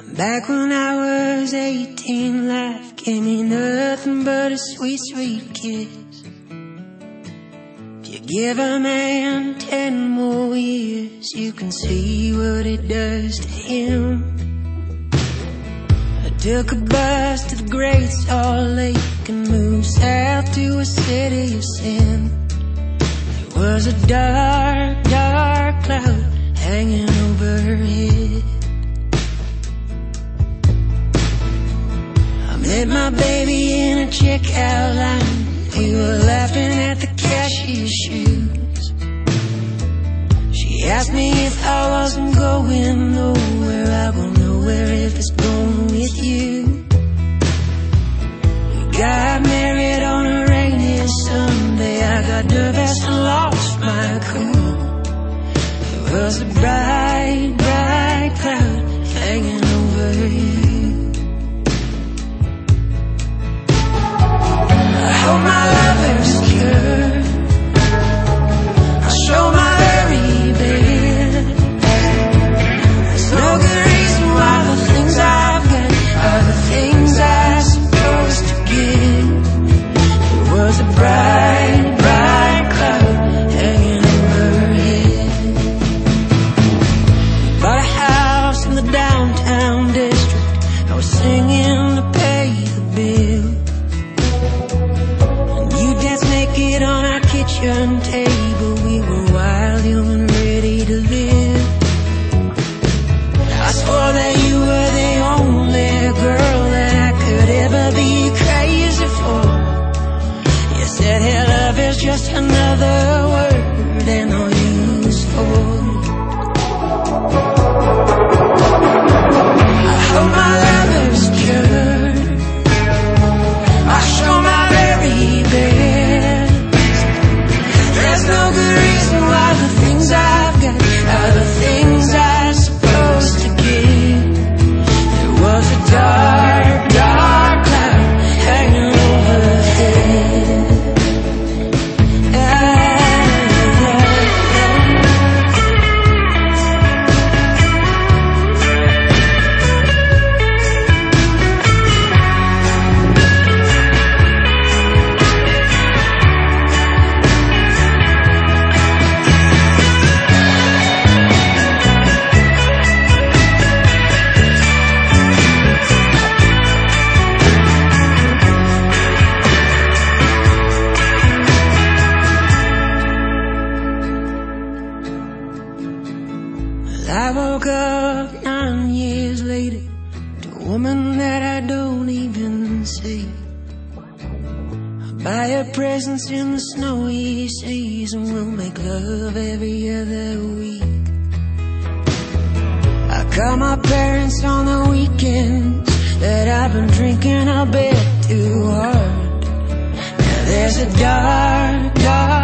Back when I was 18, life gave me nothing but a sweet, sweet kiss. If you give a man 10 more years, you can see what it does to him. I took a bus to the Great Salt Lake and moved south to a city of sin. There was a dark, dark cloud hanging overhead. Met my baby in a checkout line. We were laughing at the cashier's shoes. She asked me if I wasn't going nowhere. I go nowhere if it's going with you. We got married on a rainy Sunday. I got nervous and lost my cool. There was a bright, bright cloud hanging over you. I hope my lover's cured. I'll show my very best. There's no good reason why the things I've got are the things I'm supposed to get. There was a bright, bright cloud hanging overhead. We bought a house in the downtown district. I was singing to pay the bill. It on our kitchen table. We were wild, young and ready to live. I swore that you were the only girl that I could ever be crazy for. You said hey, love is just another word and no use for. I hope my lover's cured. I'll show my very best. There's no good reason why the things I've got are the things I'm supposed to get. There was a dark, dark cloud hanging overhead. I woke up 9 years later to a woman that I don't even see. I buy her presents in the snowy seas and we'll make love every other week. I call my parents on the weekends that I've been drinking a bit too hard. Now there's a dark, dark